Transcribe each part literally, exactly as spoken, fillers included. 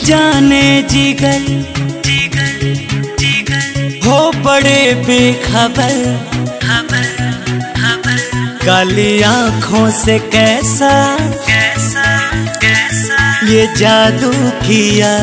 जाने जिगर जिगर जिगर हो बड़े बेखबर खबर खबर, काली आँखों से कैसा कैसा कैसा ये जादू किया।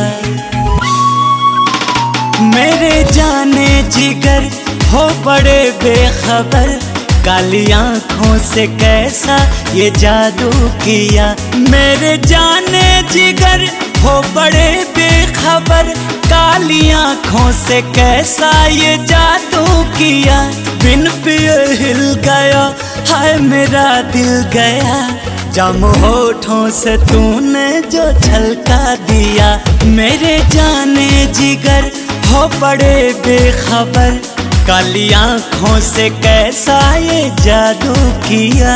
मेरे जाने जिगर हो बड़े बेखबर, काली आँखों से कैसा ये जादू किया। मेरे जाने जिगर हो बड़े बेखबर, काली आँखों से कैसा ये जादू किया। बिन पिए हिल गया हाय मेरा दिल गया, जाम होठों से तूने जो छलका दिया। मेरे जाने जिगर हो बड़े बेखबर, काली आँखों से कैसा ये जादू किया।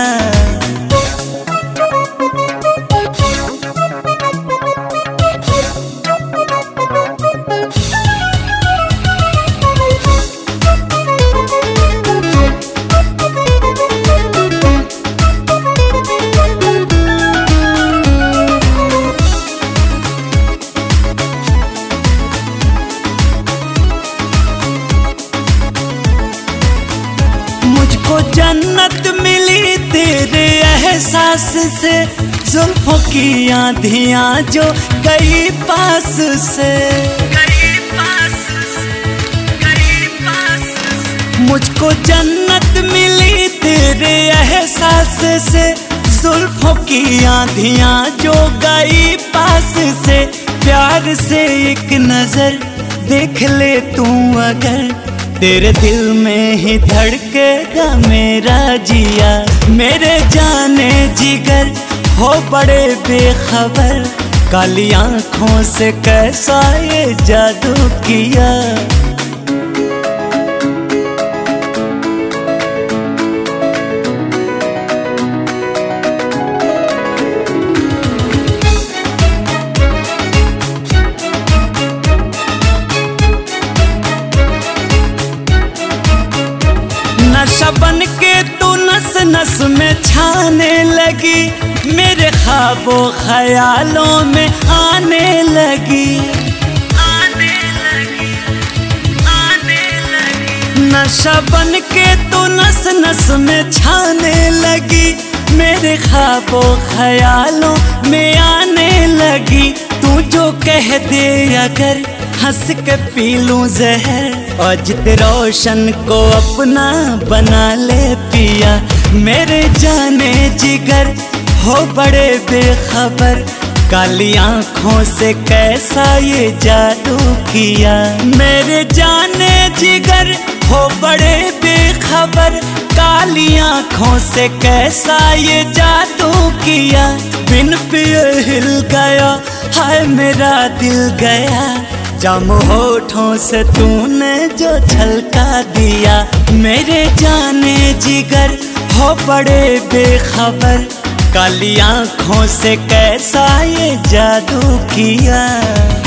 मुझको जन्नत मिली तेरे एहसास से, जुल्फों की आंधियां जो गई पास से गई पास से गई पास से। मुझको जन्नत मिली तेरे एहसास से, जुल्फों की आंधियां जो गई पास से। प्यार से एक नजर देख ले तू अगर, तेरे दिल में ही धड़केगा मेरा जिया। मेरे जाने जिगर हो बड़े बेखबर, काली आँखों से कैसा ये जादू किया। नशा बन के तू नस नस में छाने लगी, मेरे ख्वाबों ख्यालों में आने लगी आने लगी आने लगी। नशा बन के तू नस नस में छाने लगी, मेरे ख्वाबों ख्यालों में आने लगी। तू जो कह दे अगर हंस के पी लूं जहर, और जित रोशन को अपना बना ले पिया। मेरे जाने जिगर हो बड़े बेखबर, काली आँखों से कैसा ये जादू किया। मेरे जाने जिगर हो बड़े बेखबर, काली आँखों से कैसा ये जादू किया। बिन पिए हिल गया हाय मेरा दिल गया, जाम होठों से तूने जो छलका दिया। मेरे जाने जिगर हो बड़े बेखबर, काली आँखों से कैसा ये जादू किया।